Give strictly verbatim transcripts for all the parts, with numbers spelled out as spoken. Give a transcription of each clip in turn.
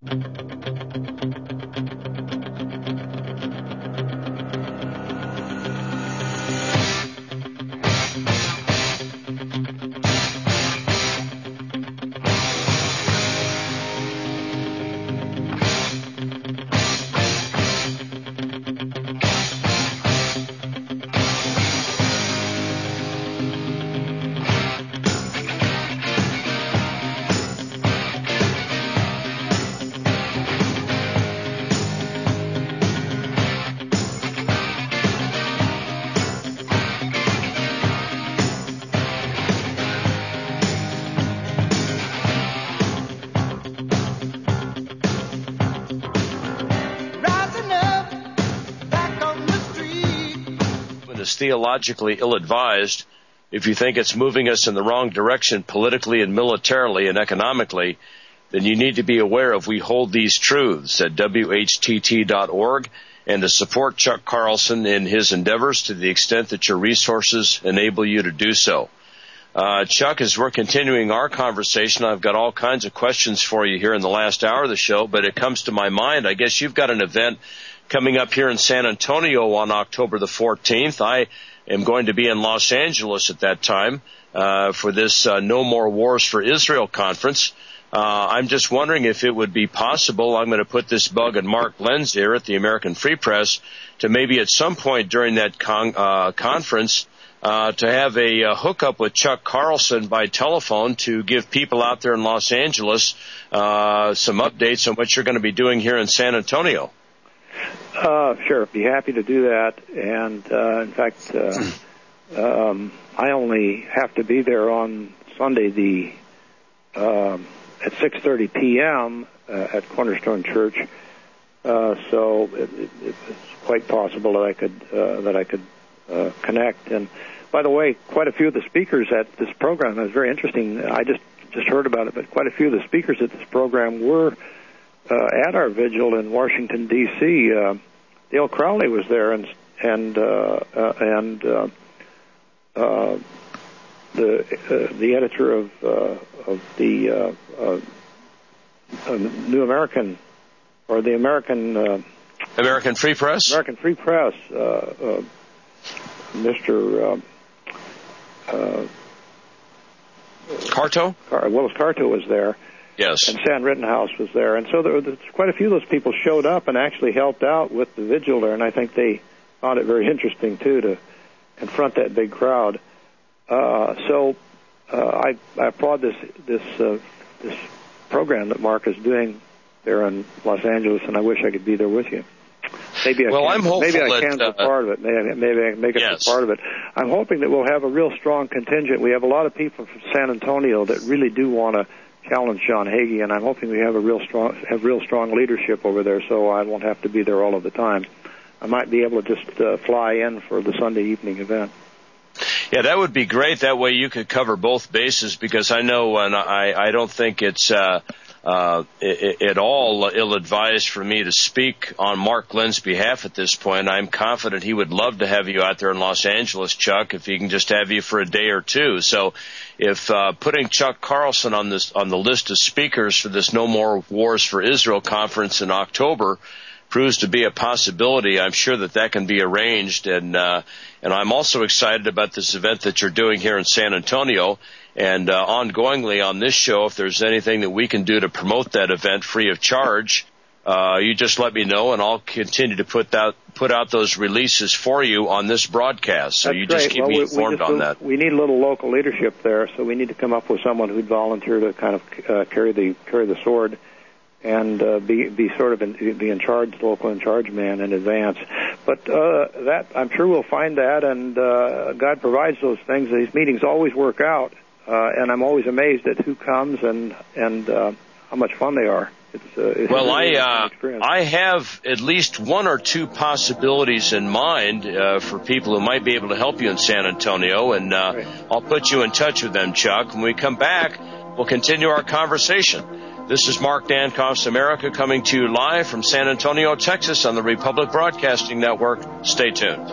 Theologically ill-advised. If you think it's moving us in the wrong direction politically and militarily and economically, then you need to be aware of we hold these truths at W H T T dot org and to support Chuck Carlson in his endeavors to the extent that your resources enable you to do so. Uh, Chuck, as we're continuing our conversation, I've got all kinds of questions for you here in the last hour of the show, but it comes to my mind, I guess you've got an event coming up here in San Antonio on October the fourteenth. I am going to be in Los Angeles at that time uh, for this uh, No More Wars for Israel conference. Uh, I'm just wondering if it would be possible, I'm going to put this bug in Mark Lenz here at the American Free Press, to maybe at some point during that con- uh, conference uh, to have a uh, hookup with Chuck Carlson by telephone to give people out there in Los Angeles uh, some updates on what you're going to be doing here in San Antonio. Uh, sure, be happy to do that. And, uh, in fact, uh, um, I only have to be there on Sunday the um, at six thirty p.m. Uh, at Cornerstone Church. Uh, so it, it, it's quite possible that I could uh, that I could uh, connect. And by the way, quite a few of the speakers at this program, it was very interesting. I just just heard about it, but quite a few of the speakers at this program were Uh, at our vigil in Washington D C Uh, Dale Crowley was there, and and uh, uh, and uh, uh, the uh, the editor of uh, of the uh, uh, uh, New American or the American uh, American Free Press. American Free Press, uh, uh, Mister Uh, uh, Carto. Car- Willis Carto was there. Yes. And Stan Rittenhouse was there. And so there, there, quite a few of those people showed up and actually helped out with the vigil there, and I think they found it very interesting, too, to confront that big crowd. Uh, so uh, I, I applaud this this uh, this program that Mark is doing there in Los Angeles, and I wish I could be there with you. Maybe I well, can, I'm hopeful maybe I that, can be uh, part of it. Maybe, maybe I can make it yes. part of it. I'm hoping that we'll have a real strong contingent. We have a lot of people from San Antonio that really do want to challenge John Hagee, and I'm hoping we have a real strong have real strong leadership over there, so I won't have to be there all of the time. I might be able to just uh, fly in for the Sunday evening event. Yeah, that would be great. That way you could cover both bases, because I know, and I, I don't think it's uh, uh, at all ill-advised for me to speak on Mark Lenz's behalf at this point. I'm confident he would love to have you out there in Los Angeles, Chuck, if he can just have you for a day or two. So if uh, putting Chuck Carlson on this on the list of speakers for this No More Wars for Israel conference in October proves to be a possibility, I'm sure that that can be arranged. And uh, and I'm also excited about this event that you're doing here in San Antonio. And uh, ongoingly on this show, if there's anything that we can do to promote that event free of charge, uh, you just let me know, and I'll continue to put that put out those releases for you on this broadcast. So That's you just great. keep well, me we, informed we just, on that. We need a little local leadership there, so we need to come up with someone who'd volunteer to kind of uh, carry the carry the sword and uh, be be sort of in, be in charge, local in charge man in advance. But uh, that I'm sure we'll find that, and uh, God provides those things. These meetings always work out. Uh, and I'm always amazed at who comes and and uh, how much fun they are. It's, uh, it's well, really I uh, I have at least one or two possibilities in mind uh, for people who might be able to help you in San Antonio, and uh, right. I'll put you in touch with them, Chuck. When we come back, we'll continue our conversation. This is Mark Dankoff's America, coming to you live from San Antonio, Texas, on the Republic Broadcasting Network. Stay tuned.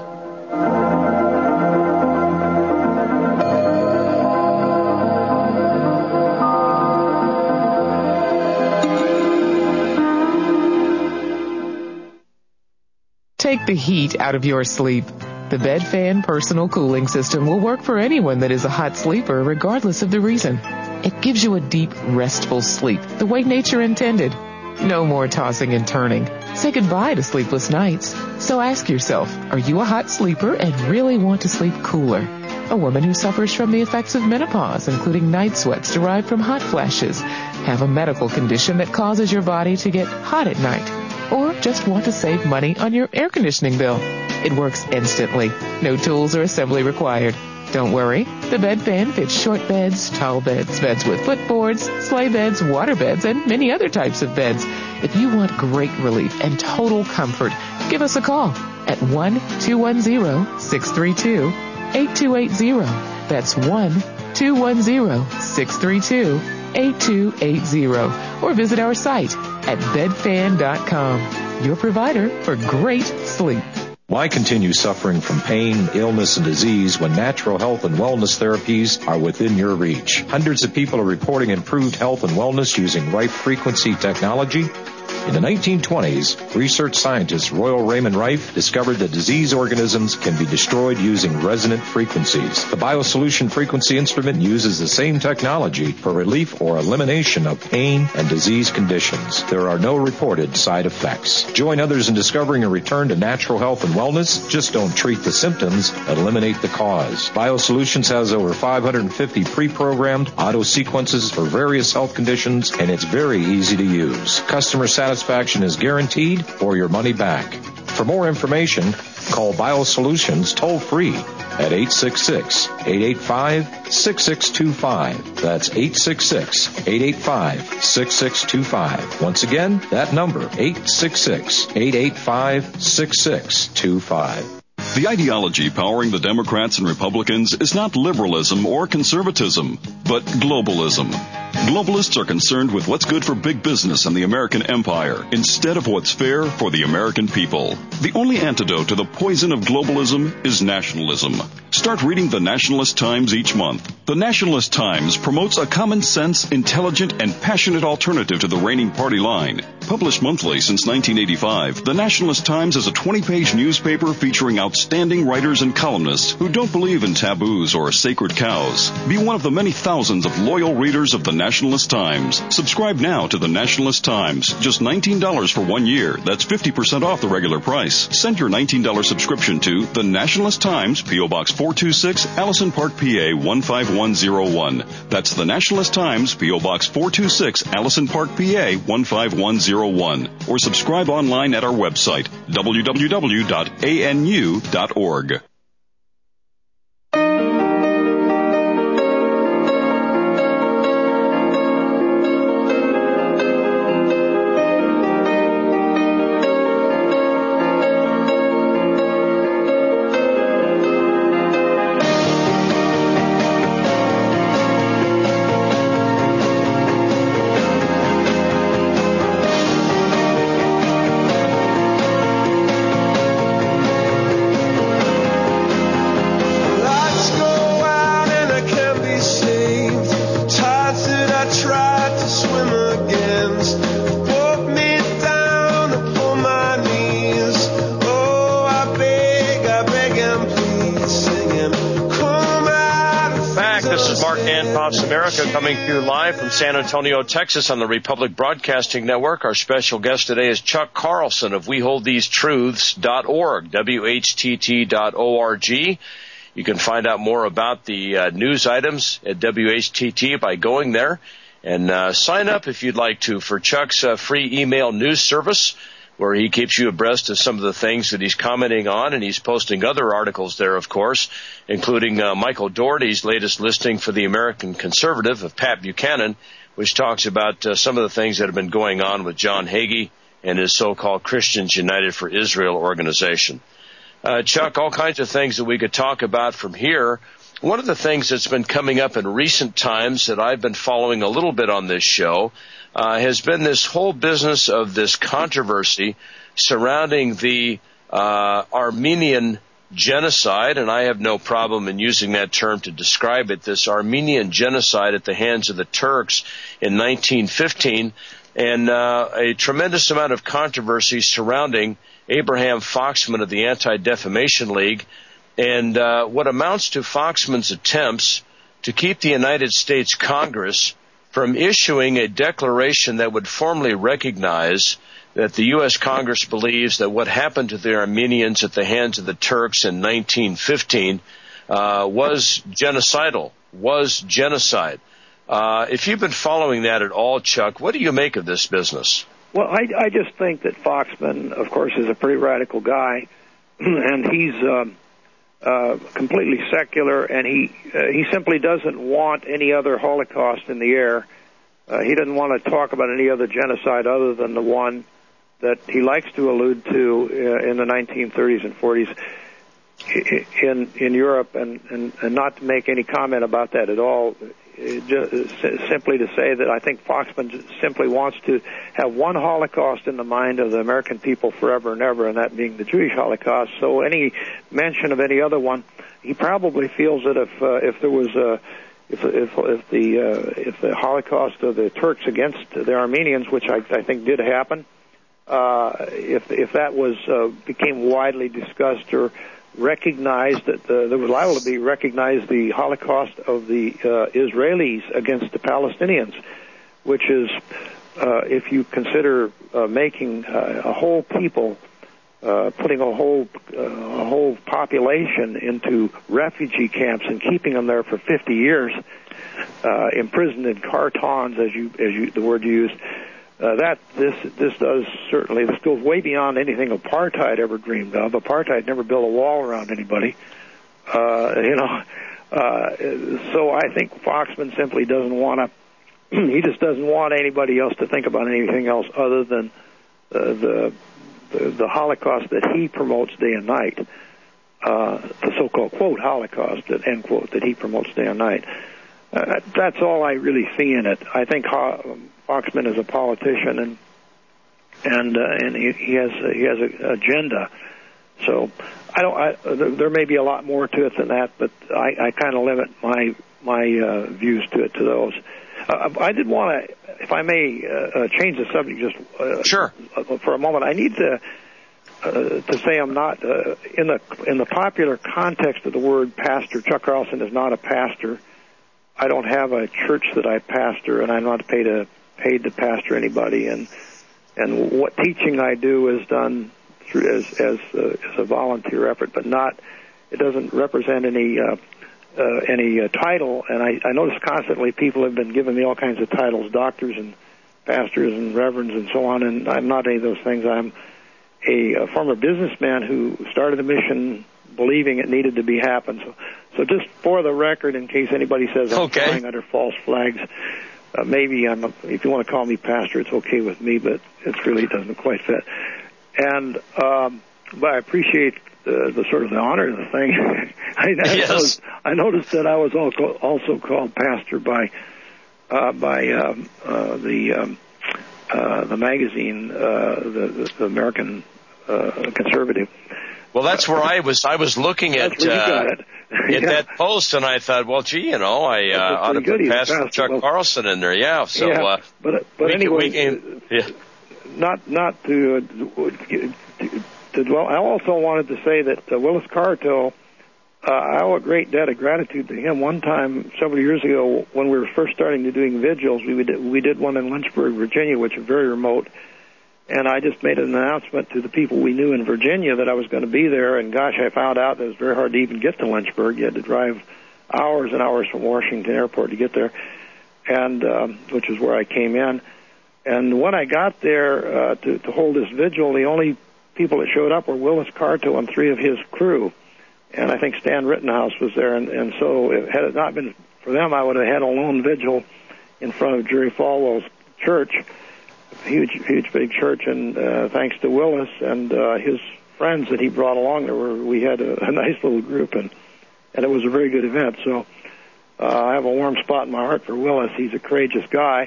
take the heat out of your sleep. The BedFan Personal Cooling System will work for anyone that is a hot sleeper, regardless of the reason. It gives you a deep, restful sleep, the way nature intended. No more tossing and turning. Say goodbye to sleepless nights. So ask yourself, are you a hot sleeper and really want to sleep cooler? A woman who suffers from the effects of menopause, including night sweats derived from hot flashes, have a medical condition that causes your body to get hot at night, or just want to save money on your air conditioning bill. It works instantly. No tools or assembly required. Don't worry, the BedFan fits short beds, tall beds, beds with footboards, sleigh beds, water beds, and many other types of beds. If you want great relief and total comfort, give us a call at one two one zero, six three two, eight two eight zero. That's one two one zero, six three two, eight two eight zero. Or visit our site at bed fan dot com, your provider for great sleep. Why continue suffering from pain, illness, and disease when natural health and wellness therapies are within your reach? Hundreds of people are reporting improved health and wellness using Rife frequency technology. In the nineteen twenties, research scientist Royal Raymond Rife discovered that disease organisms can be destroyed using resonant frequencies. The BioSolution frequency instrument uses the same technology for relief or elimination of pain and disease conditions. There are no reported side effects. Join others in discovering a return to natural health and wellness. Just don't treat the symptoms, eliminate the cause. BioSolutions has over five hundred fifty pre-programmed auto sequences for various health conditions, and it's very easy to use. Customer satisfaction Satisfaction is guaranteed or your money back. For more information, call BioSolutions toll-free at eight six six, eight eight five, six six two five. That's eight six six, eight eight five, six six two five. Once again, that number, eight six six, eight eight five, six six two five. The ideology powering the Democrats and Republicans is not liberalism or conservatism, but globalism. Globalists are concerned with what's good for big business and the American empire instead of what's fair for the American people. The only antidote to the poison of globalism is nationalism. Start reading the Nationalist Times each month. The Nationalist Times promotes a common sense, intelligent, and passionate alternative to the reigning party line. Published monthly since nineteen eighty-five, the Nationalist Times is a twenty-page newspaper featuring outstanding writers and columnists who don't believe in taboos or sacred cows. Be one of the many thousands of loyal readers of the Nationalist Times. Subscribe now to the Nationalist Times. Just nineteen dollars for one year. That's fifty percent off the regular price. Send your nineteen dollars subscription to the Nationalist Times, P O. Box four two six, Allison Park, P A one five one zero one. That's the Nationalist Times, P O. Box four two six, Allison Park, P A one five one zero one. Or subscribe online at our website, w w w dot a n u dot org. Coming to you live from San Antonio, Texas on the Republic Broadcasting Network. Our special guest today is Chuck Carlson of we hold these truths dot org, W H T T dot org. You can find out more about the uh, news items at W H T T by going there. And uh, sign up if you'd like to for Chuck's uh, free email news service, where he keeps you abreast of some of the things that he's commenting on, and he's posting other articles there, of course, including uh, Michael Dougherty's latest listing for the American Conservative of Pat Buchanan, which talks about uh, some of the things that have been going on with John Hagee and his so-called Christians United for Israel organization. Uh, Chuck, all kinds of things that we could talk about from here. One of the things that's been coming up in recent times that I've been following a little bit on this show Uh, has been this whole business of this controversy surrounding the uh, Armenian genocide, and I have no problem in using that term to describe it, this Armenian genocide at the hands of the Turks in nineteen fifteen. and uh, a tremendous amount of controversy surrounding Abraham Foxman of the Anti-Defamation League and uh, what amounts to Foxman's attempts to keep the United States Congress from issuing a declaration that would formally recognize that the U S Congress believes that what happened to the Armenians at the hands of the Turks in nineteen fifteen uh, was genocidal, was genocide. Uh, if you've been following that at all, Chuck, what do you make of this business? Well, I, I just think that Foxman, of course, is a pretty radical guy, and he's um, uh, completely secular, and he uh, he simply doesn't want any other Holocaust in the air. Uh, he doesn't want to talk about any other genocide other than the one that he likes to allude to uh, in the nineteen thirties and forties in in Europe, and, and, and not to make any comment about that at all. Just simply to say that I think Foxman simply wants to have one Holocaust in the mind of the American people forever and ever, and that being the Jewish Holocaust. So any mention of any other one, he probably feels that if uh, if there was a if if, if the uh, if the Holocaust of the Turks against the Armenians, which I, I think did happen, uh, if if that was uh, became widely discussed or recognized, that the, there was liable to be recognized the Holocaust of the uh, Israelis against the Palestinians, which is, uh, if you consider uh, making uh, a whole people, uh, putting a whole uh, a whole population into refugee camps and keeping them there for fifty years, uh, imprisoned in cartons, as you as you the word you used. Uh, that this this does certainly this goes way beyond anything apartheid ever dreamed of. Apartheid never built a wall around anybody, uh, you know. Uh, so I think Foxman simply doesn't want to. He just doesn't want anybody else to think about anything else other than uh, the, the the Holocaust that he promotes day and night, uh, the so-called quote Holocaust end quote that he promotes day and night. Uh, that's all I really see in it. I think ho- Foxman is a politician, and and uh, and he, he has uh, he has an agenda. So I don't. I, there, there may be a lot more to it than that, but I, I kind of limit my my uh, views to it to those. Uh, I did want to, if I may, uh, uh, change the subject just uh, sure for a moment. I need to uh, to say I'm not uh, in the in the popular context of the word pastor. Chuck Carlson is not a pastor. I don't have a church that I pastor, and I'm not paid to paid to pastor anybody. And and what teaching I do is done through as as, uh, as a volunteer effort, but not. It doesn't represent any uh, uh, any uh, title. And I, I notice constantly people have been giving me all kinds of titles, doctors and pastors and reverends and so on. And I'm not any of those things. I'm a, a former businessman who started a mission believing it needed to be happen. So, so just for the record, in case anybody says I'm okay. flying under false flags, uh, maybe I'm. A, if you want to call me pastor, it's okay with me, but it really doesn't quite fit. And um, but I appreciate the, the sort of the honor of the thing. I, I, yes. noticed, I noticed that I was also also called pastor by uh, by um, uh, the um, uh, the magazine, uh, the, the American uh, Conservative. Well, that's where I was. I was looking at That's where you got uh, it. at Yeah. that post, and I thought, well, gee, you know, I uh, ought to pretty good. put He's a Pastor pastor. Chuck Well, Carlson in there. Yeah. So, yeah, uh, but but we anyway, can, we can, yeah. not not to, uh, to to dwell. I also wanted to say that uh, Willis Carto, uh, I owe a great debt of gratitude to him. One time, several years ago, when we were first starting to doing vigils, we did, we did one in Lynchburg, Virginia, which is very remote. And I just made an announcement to the people we knew in Virginia that I was going to be there. And gosh, I found out that it was very hard to even get to Lynchburg. You had to drive hours and hours from Washington Airport to get there, and um, which is where I came in. And when I got there uh, to, to hold this vigil, the only people that showed up were Willis Carto and three of his crew. And I think Stan Rittenhouse was there. And, and so if, had it not been for them, I would have had a lone vigil in front of Jerry Falwell's church. Huge, huge, big church, and uh, thanks to Willis and uh, his friends that he brought along, there were we had a, a nice little group, and and it was a very good event. So uh, I have a warm spot in my heart for Willis. He's a courageous guy,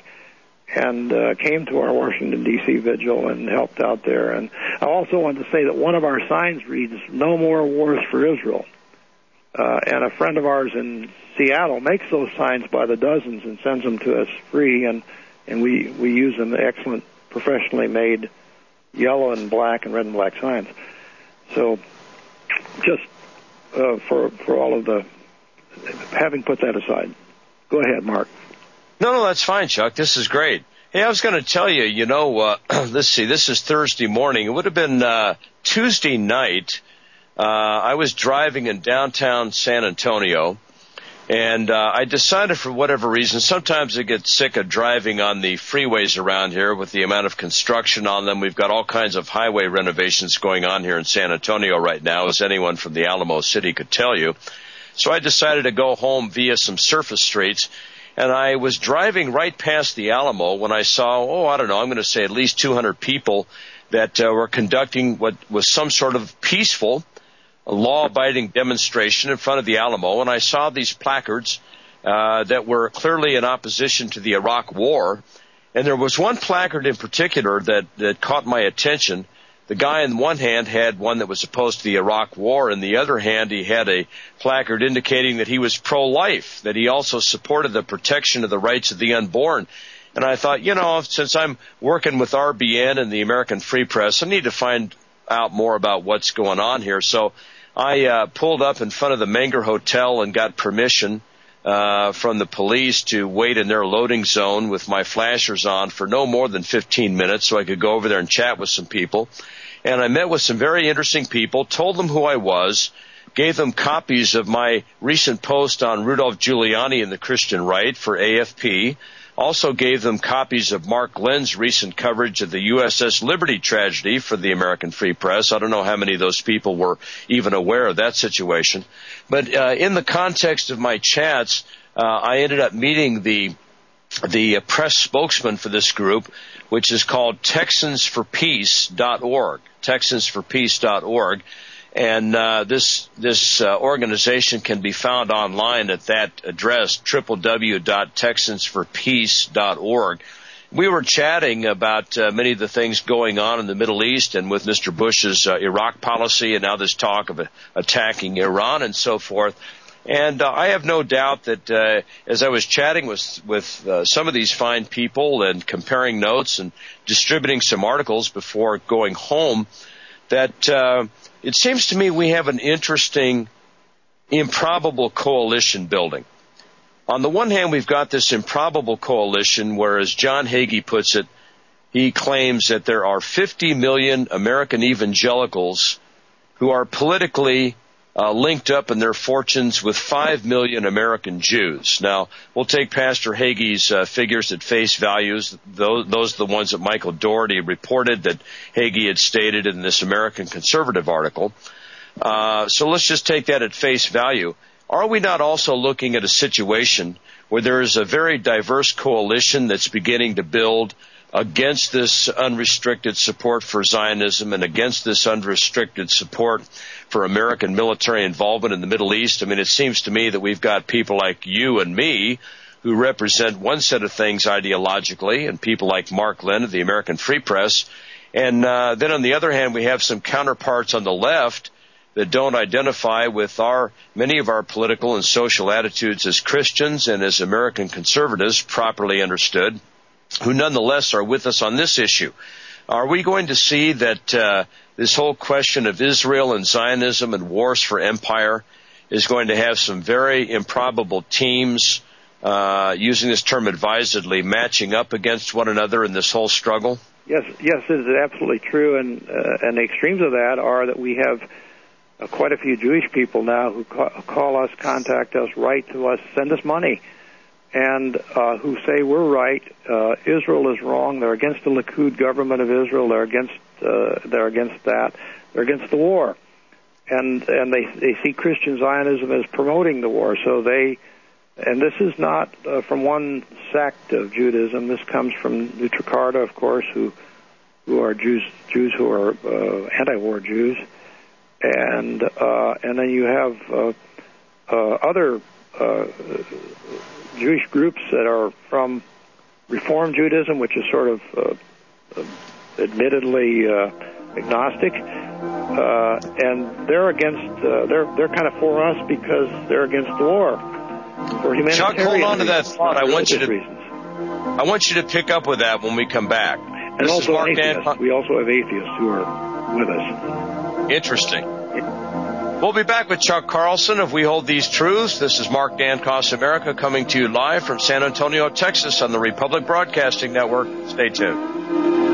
and uh, came to our Washington D C vigil and helped out there. And I also wanted to say that one of our signs reads "No More Wars for Israel," uh, and a friend of ours in Seattle makes those signs by the dozens and sends them to us free. And and we, we use an excellent professionally made yellow and black and red and black signs. So just uh, for for all of the, having put that aside, go ahead, Mark. No, no, that's fine, Chuck. This is great. Hey, I was going to tell you, you know, uh, let's see, this is Thursday morning. It would have been uh, Tuesday night. Uh, I was driving in downtown San Antonio, and uh, I decided for whatever reason, sometimes I get sick of driving on the freeways around here with the amount of construction on them. We've got all kinds of highway renovations going on here in San Antonio right now, as anyone from the Alamo City could tell you. So I decided to go home via some surface streets, and I was driving right past the Alamo when I saw, oh, I don't know, I'm going to say at least two hundred people that uh, were conducting what was some sort of peaceful, law-abiding demonstration in front of the Alamo, and I saw these placards uh, that were clearly in opposition to the Iraq War. And there was one placard in particular that, that caught my attention. The guy in one hand had one that was opposed to the Iraq War. In the other hand, he had a placard indicating that he was pro-life, that he also supported the protection of the rights of the unborn. And I thought, you know, since I'm working with R B N and the American Free Press, I need to find out more about what's going on here. So I uh, pulled up in front of the Menger Hotel and got permission uh, from the police to wait in their loading zone with my flashers on for no more than fifteen minutes so I could go over there and chat with some people. And I met with some very interesting people, told them who I was, gave them copies of my recent post on Rudolph Giuliani and the Christian Right for A F P, also gave them copies of Mark Glenn's recent coverage of the U S S Liberty tragedy for the American Free Press. I don't know how many of those people were even aware of that situation. But uh, in the context of my chats, uh, I ended up meeting the the uh, press spokesman for this group, which is called Texans for Peace dot org, Texans for Peace dot org. And uh, this this uh, organization can be found online at that address, w w w dot texans for peace dot org. We were chatting about uh, many of the things going on in the Middle East and with Mister Bush's uh, Iraq policy and now this talk of uh, attacking Iran and so forth. And uh, I have no doubt that uh, as I was chatting with, with uh, some of these fine people and comparing notes and distributing some articles before going home, that uh, it seems to me we have an interesting, improbable coalition building. On the one hand, we've got this improbable coalition where, as John Hagee puts it, he claims that there are fifty million American evangelicals who are politically uh, linked up in their fortunes with five million American Jews. Now, we'll take Pastor Hagee's uh, figures at face values. Those, those are the ones that Michael Dougherty reported that Hagee had stated in this American Conservative article. Uh, so let's just take that at face value. Are we not also looking at a situation where there is a very diverse coalition that's beginning to build against this unrestricted support for Zionism and against this unrestricted support for American military involvement in the Middle East? I mean, it seems to me that we've got people like you and me who represent one set of things ideologically, and people like Mark Glenn of the American Free Press. And uh, then on the other hand, we have some counterparts on the left that don't identify with our many of our political and social attitudes as Christians and as American conservatives, properly understood, who nonetheless are with us on this issue. Are we going to see that uh, this whole question of Israel and Zionism and wars for empire is going to have some very improbable teams, uh, using this term advisedly, matching up against one another in this whole struggle? Yes, yes, it is absolutely true. And, uh, and the extremes of that are that we have uh, quite a few Jewish people now who ca- call us, contact us, write to us, send us money, and uh, who say we're right, uh, Israel is wrong, they're against the Likud government of Israel, they're against uh, they're against that, they're against the war, and and they they see Christian Zionism as promoting the war. So they, and this is not uh, from one sect of Judaism. This comes from Nutricarta, of course, who who are Jews Jews who are uh, anti-war Jews, and uh, and then you have uh, uh, other uh, Jewish groups that are from Reform Judaism, which is sort of uh, admittedly uh, agnostic, uh, and they're against. Uh, they're they're kind of for us because they're against the war. For humanitarian Chuck, hold on to that thought. I want you to. Reasons. I want you to pick up with that when we come back. And this also is Mark atheists. Dan- we also have atheists who are with us. Interesting. We'll be back with Chuck Carlson of We Hold These Truths. This is Mark Dancos America coming to you live from San Antonio, Texas on the Republic Broadcasting Network. Stay tuned.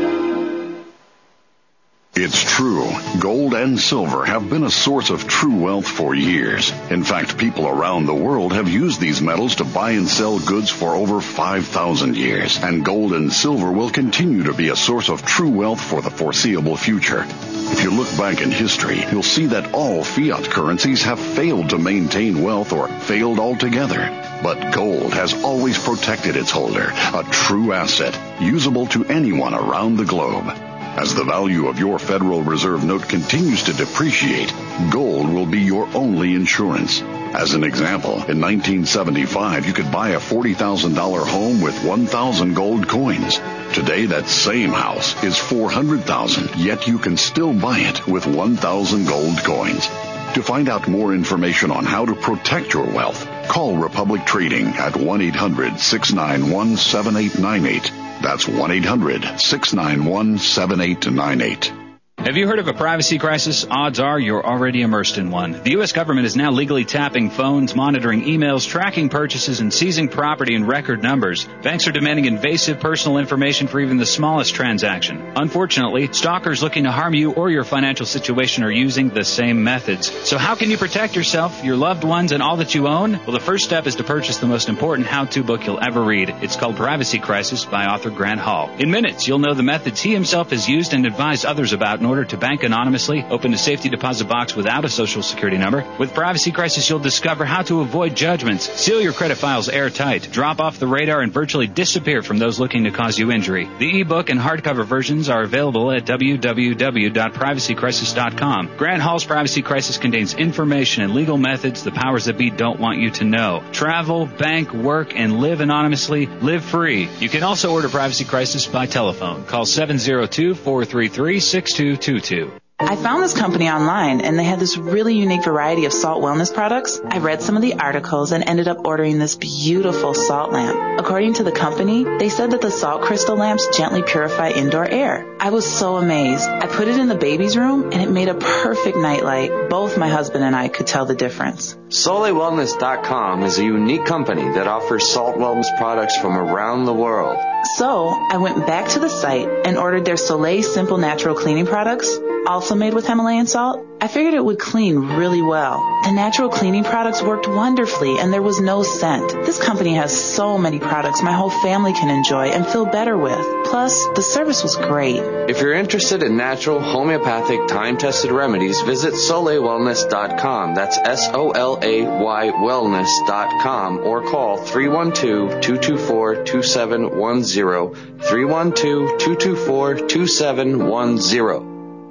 It's true. Gold and silver have been a source of true wealth for years. In fact, people around the world have used these metals to buy and sell goods for over five thousand years. And gold and silver will continue to be a source of true wealth for the foreseeable future. If you look back in history, you'll see that all fiat currencies have failed to maintain wealth or failed altogether. But gold has always protected its holder, a true asset, usable to anyone around the globe. As the value of your Federal Reserve note continues to depreciate, gold will be your only insurance. As an example, in nineteen seventy-five, you could buy a forty thousand dollars home with one thousand gold coins. Today, that same house is four hundred thousand dollars, yet you can still buy it with one thousand gold coins. To find out more information on how to protect your wealth, call Republic Trading at one eight hundred six nine one seven eight nine eight. That's one eight hundred six nine one seven eight nine eight. Have you heard of a privacy crisis? Odds are you're already immersed in one. The U S government is now legally tapping phones, monitoring emails, tracking purchases, and seizing property in record numbers. Banks are demanding invasive personal information for even the smallest transaction. Unfortunately, stalkers looking to harm you or your financial situation are using the same methods. So how can you protect yourself, your loved ones, and all that you own? Well, the first step is to purchase the most important how-to book you'll ever read. It's called Privacy Crisis by author Grant Hall. In minutes, you'll know the methods he himself has used and advised others about in order to bank anonymously, open a safety deposit box without a social security number. With Privacy Crisis, you'll discover how to avoid judgments, seal your credit files airtight, drop off the radar, and virtually disappear from those looking to cause you injury. The ebook and hardcover versions are available at w w w dot privacy crisis dot com. Grant Hall's Privacy Crisis contains information and legal methods the powers that be don't want you to know. Travel, bank, work, and live anonymously. Live free. You can also order Privacy Crisis by telephone. Call seven zero two, four three three, six two two two. I found this company online, and they had this really unique variety of salt wellness products. I read some of the articles and ended up ordering this beautiful salt lamp. According to the company, they said that the salt crystal lamps gently purify indoor air. I was so amazed. I put it in the baby's room, and it made a perfect nightlight. Both my husband and I could tell the difference. Soleil Wellness dot com is a unique company that offers salt wellness products from around the world. So I went back to the site and ordered their Soleil Simple Natural Cleaning products, also made with Himalayan salt. I figured it would clean really well. The natural cleaning products worked wonderfully, and there was no scent. This company has so many products my whole family can enjoy and feel better with. Plus, the service was great. If you're interested in natural, homeopathic, time-tested remedies, visit Soleil Wellness dot com. That's S O L A Y Wellness dot com, or call three one two, two two four, two seven one zero, three one two, two two four, two seven one zero.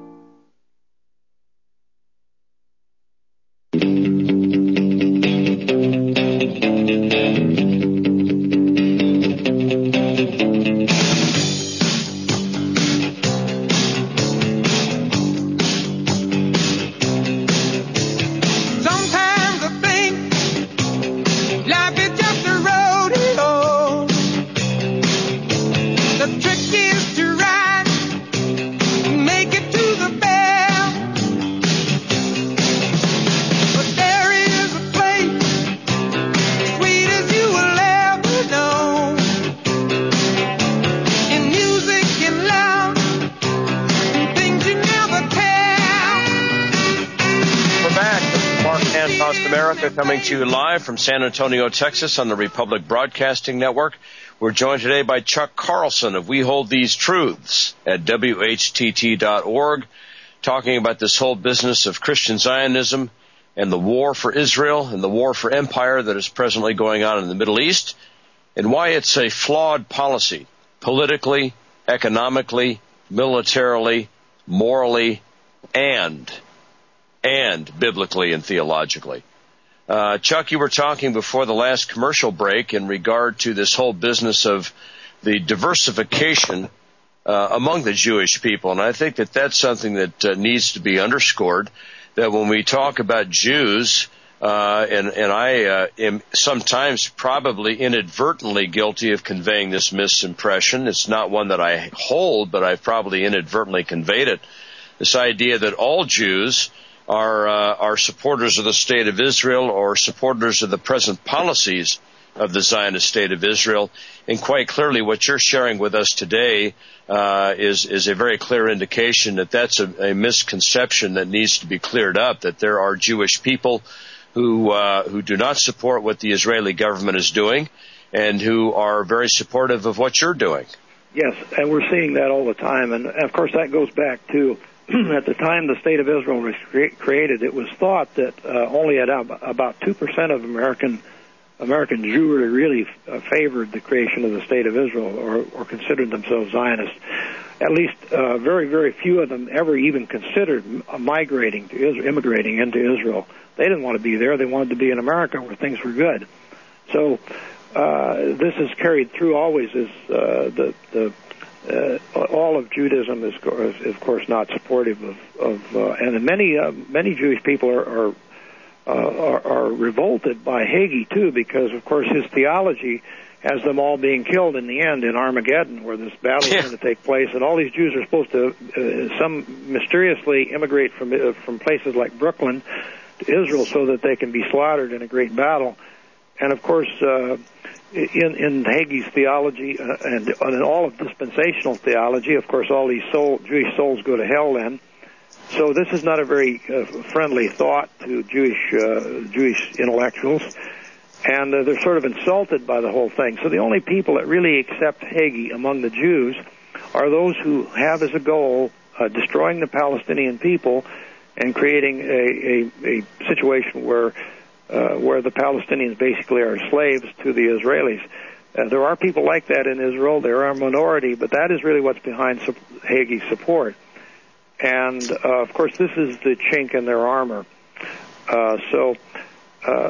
Coming to you live from San Antonio, Texas on the Republic Broadcasting Network. We're joined today by Chuck Carlson of We Hold These Truths at W H T T dot org, talking about this whole business of Christian Zionism and the war for Israel and the war for empire that is presently going on in the Middle East, and why it's a flawed policy, politically, economically, militarily, morally, and, and biblically and theologically. Uh, Chuck, you were talking before the last commercial break in regard to this whole business of the diversification uh, among the Jewish people, and I think that that's something that uh, needs to be underscored, that when we talk about Jews, Uh, and, and I uh, am sometimes probably inadvertently guilty of conveying this misimpression. It's not one that I hold, but I've probably inadvertently conveyed it. This idea that all Jews are uh, are supporters of the State of Israel or supporters of the present policies of the Zionist State of Israel. And quite clearly what you're sharing with us today uh, is, is a very clear indication that that's a, a misconception that needs to be cleared up, that there are Jewish people who uh, who do not support what the Israeli government is doing and who are very supportive of what you're doing. Yes, and we're seeing that all the time. And, of course, that goes back to at the time the State of Israel was cre- created, it was thought that uh, only at about two percent of American American Jewry really uh, favored the creation of the State of Israel or, or considered themselves Zionists. At least uh, very, very few of them ever even considered migrating to Israel, immigrating into Israel. They didn't want to be there. They wanted to be in America where things were good. So uh, this is carried through always as uh, the, the uh, all of Judaism is, is, of course, not supportive of, of uh, and many uh, many Jewish people are, are Uh, are, are revolted by Hagee, too, because, of course, his theology has them all being killed in the end in Armageddon, where this battle yeah. is going to take place, and all these Jews are supposed to, uh, some mysteriously immigrate from uh, from places like Brooklyn to Israel so that they can be slaughtered in a great battle. And, of course, uh, in, in Hagee's theology uh, and, and in all of dispensational theology, of course, all these soul, Jewish souls go to hell then. So this is not a very uh, friendly thought to Jewish uh, Jewish intellectuals, and uh, they're sort of insulted by the whole thing. So the only people that really accept Hagee among the Jews are those who have as a goal uh, destroying the Palestinian people and creating a, a, a situation where uh, where the Palestinians basically are slaves to the Israelis. Uh, there are people like that in Israel. There are a minority, but that is really what's behind su- Hagee's support. And, uh, of course, this is the chink in their armor. Uh, so uh,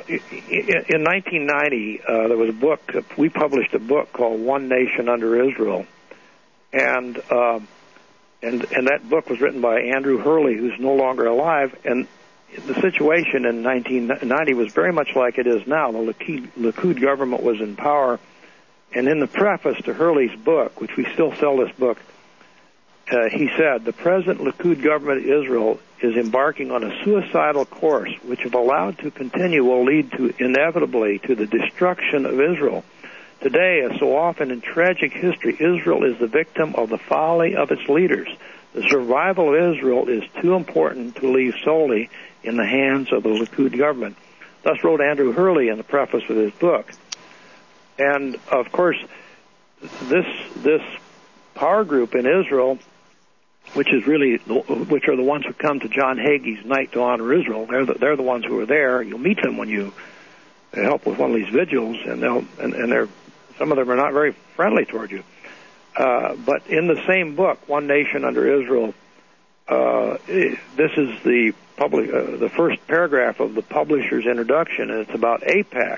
in nineteen ninety, uh, there was a book, we published a book called One Nation Under Israel. And, uh, and, and that book was written by Andrew Hurley, who's no longer alive. And the situation in nineteen ninety was very much like it is now. The Likud, Likud government was in power. And in the preface to Hurley's book, which we still sell this book, Uh, he said, the present Likud government of Israel is embarking on a suicidal course which, if allowed to continue, will lead to inevitably to the destruction of Israel. Today, as so often in tragic history, Israel is the victim of the folly of its leaders. The survival of Israel is too important to leave solely in the hands of the Likud government. Thus wrote Andrew Hurley in the preface of his book. And, of course, this this power group in Israel, which is really, which are the ones who come to John Hagee's Night to Honor Israel. They're the, they're the ones who are there. You'll meet them when you help with one of these vigils, and they'll and, and they're some of them are not very friendly toward you. Uh, but in the same book, One Nation Under Israel, uh, this is the public, uh, the first paragraph of the publisher's introduction, and it's about AIPAC.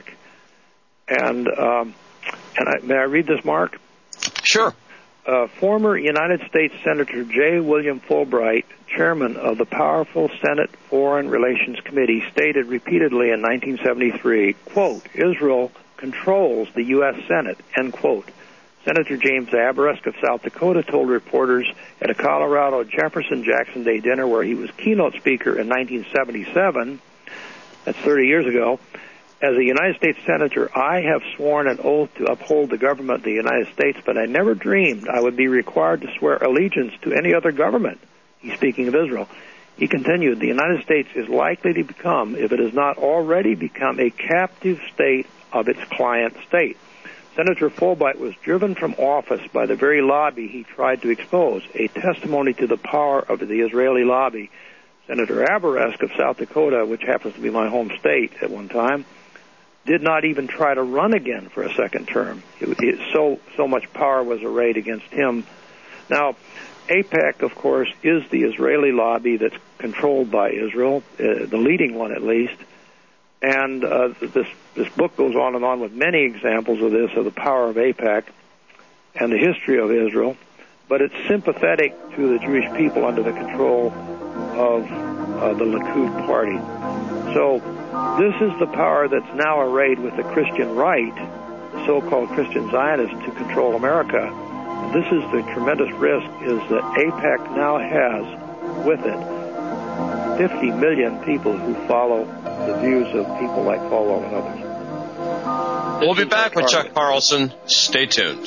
And um, and I, may I read this, Mark? Sure. Uh, former United States Senator J. William Fulbright, chairman of the powerful Senate Foreign Relations Committee, stated repeatedly in nineteen seventy-three, quote, Israel controls the U S Senate, end quote. Senator James Aberesk of South Dakota told reporters at a Colorado Jefferson-Jackson Day dinner where he was keynote speaker in nineteen seventy-seven, that's thirty years ago, as a United States Senator, I have sworn an oath to uphold the government of the United States, but I never dreamed I would be required to swear allegiance to any other government. He's speaking of Israel. He continued, the United States is likely to become, if it has not already become, a captive state of its client state. Senator Fulbright was driven from office by the very lobby he tried to expose, a testimony to the power of the Israeli lobby. Senator Aberesk of South Dakota, which happens to be my home state at one time, did not even try to run again for a second term. It, it, so so much power was arrayed against him. Now, AIPAC, of course, is the Israeli lobby that's controlled by Israel, uh, the leading one at least. And uh, this this book goes on and on with many examples of this, of the power of AIPAC and the history of Israel. But it's sympathetic to the Jewish people under the control of uh, the Likud party. So So this is the power that's now arrayed with the Christian right, the so-called Christian Zionists, to control America. This is the tremendous risk, is that AIPAC now has with it fifty million people who follow the views of people like Falwell and others. We'll be back with Chuck Carlson. Stay tuned.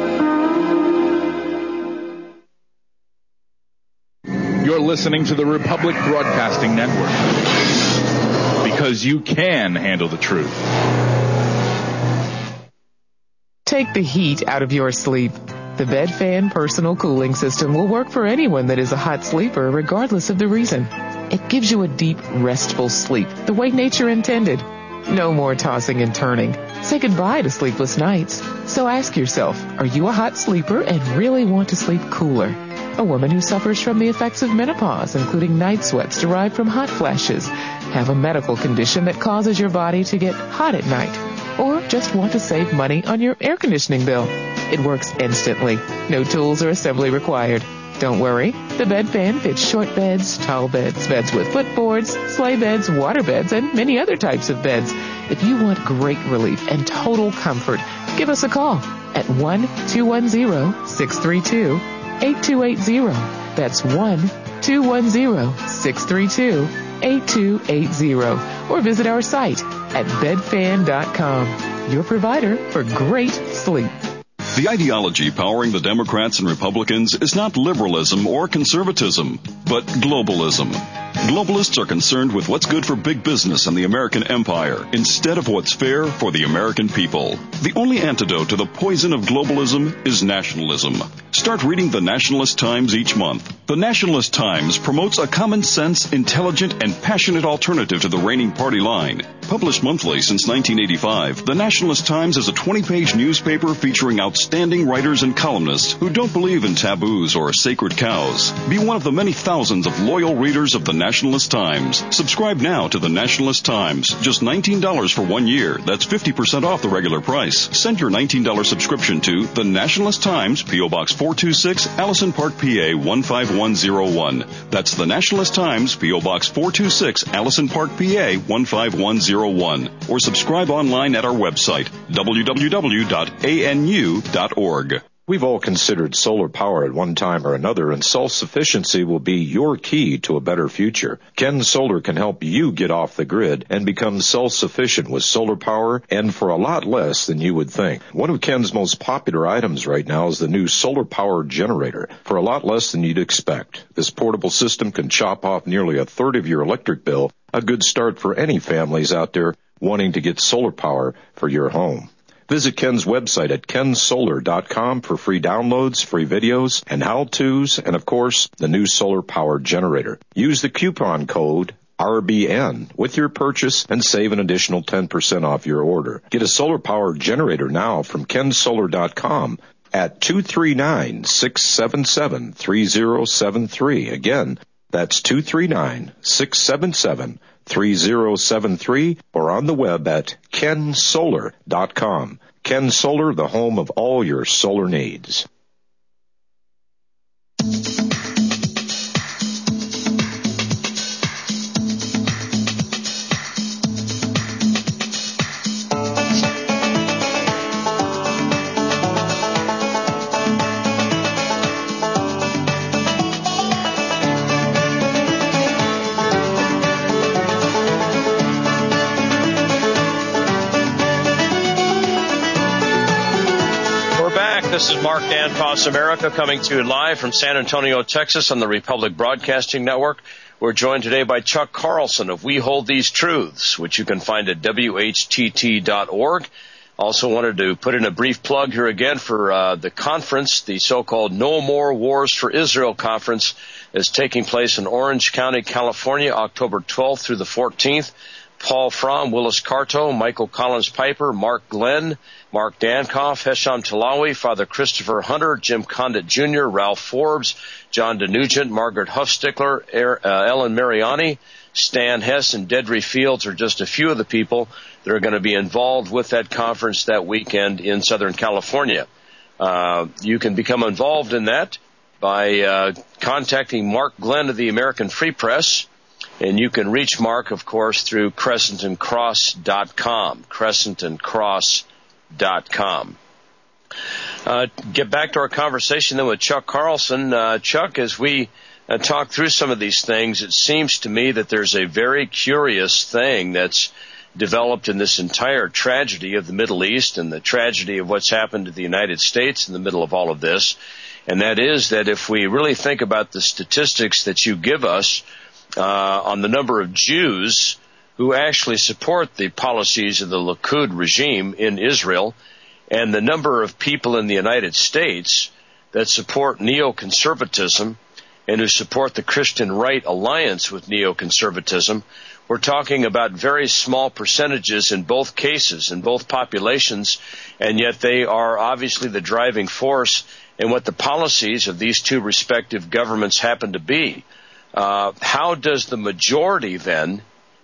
You're listening to the Republic Broadcasting Network, because you can handle the truth. Take the heat out of your sleep. The BedFan personal cooling system will work for anyone that is a hot sleeper, regardless of the reason. It gives you a deep, restful sleep, the way nature intended. No more tossing and turning. Say goodbye to sleepless nights. So ask yourself, are you a hot sleeper and really want to sleep cooler? A woman who suffers from the effects of menopause, including night sweats derived from hot flashes, have a medical condition that causes your body to get hot at night, or just want to save money on your air conditioning bill. It works instantly. No tools or assembly required. Don't worry. The BedFan fits short beds, tall beds, beds with footboards, sleigh beds, water beds, and many other types of beds. If you want great relief and total comfort, give us a call at one two one zero, six three two, eight two eight zero. That's one two one zero, six three two, eight two eight zero. Or visit our site at bed fan dot com, your provider for great sleep. The ideology powering the Democrats and Republicans is not liberalism or conservatism, but globalism. Globalists are concerned with what's good for big business and the American empire instead of what's fair for the American people. The only antidote to the poison of globalism is nationalism. Start reading the Nationalist Times each month. The Nationalist Times promotes a common sense, intelligent, and passionate alternative to the reigning party line. Published monthly since nineteen eighty-five, the Nationalist Times is a twenty-page newspaper featuring outstanding writers and columnists who don't believe in taboos or sacred cows. Be one of the many thousands of loyal readers of the Nationalist Times. Subscribe now to the Nationalist Times. Just nineteen dollars for one year. That's fifty percent off the regular price. Send your nineteen dollars subscription to the Nationalist Times, P O. Box four two six, Allison Park, P A one five one zero one. That's the Nationalist Times, P O. Box four two six, Allison Park, P A one five one zero one. Or subscribe online at our website, w w w dot a n u dot org. We've all considered solar power at one time or another, and self-sufficiency will be your key to a better future. Ken Solar can help you get off the grid and become self-sufficient with solar power, and for a lot less than you would think. One of Ken's most popular items right now is the new solar power generator, for a lot less than you'd expect. This portable system can chop off nearly a third of your electric bill, a good start for any families out there wanting to get solar power for your home. Visit Ken's website at ken solar dot com for free downloads, free videos, and how-tos, and of course, the new solar power generator. Use the coupon code R B N with your purchase and save an additional ten percent off your order. Get a solar power generator now from ken solar dot com at two three nine, six seven seven, three zero seven three. Again, that's two three nine, six seven seven, three zero seven three, or on the web at ken solar dot com. Ken Solar, the home of all your solar needs. This is Mark Danfoss America coming to you live from San Antonio, Texas on the Republic Broadcasting Network. We're joined today by Chuck Carlson of We Hold These Truths, which you can find at w h t t dot org. Also wanted to put in a brief plug here again for uh, the conference, the so-called No More Wars for Israel conference is taking place in Orange County, California, October twelfth through the fourteenth. Paul Fromm, Willis Carto, Michael Collins Piper, Mark Glenn, Mark Dankoff, Hesham Talawi, Father Christopher Hunter, Jim Condit Junior, Ralph Forbes, John DeNugent, Margaret Huffstickler, uh, Ellen Mariani, Stan Hess, and Dedry Fields are just a few of the people that are going to be involved with that conference that weekend in Southern California. Uh, you can become involved in that by uh, contacting Mark Glenn of the American Free Press. And you can reach Mark, of course, through crescent and cross dot com, crescent and cross dot com. Uh, get back to our conversation then with Chuck Carlson. Uh, Chuck, as we uh, talk through some of these things, it seems to me that there's a very curious thing that's developed in this entire tragedy of the Middle East and the tragedy of what's happened to the United States in the middle of all of this. And that is that if we really think about the statistics that you give us uh, on the number of Jews who actually support the policies of the Likud regime in Israel, and the number of people in the United States that support neoconservatism and who support the Christian Right alliance with neoconservatism, we're talking about very small percentages in both cases, in both populations, and yet they are obviously the driving force in what the policies of these two respective governments happen to be. Uh, how does the majority then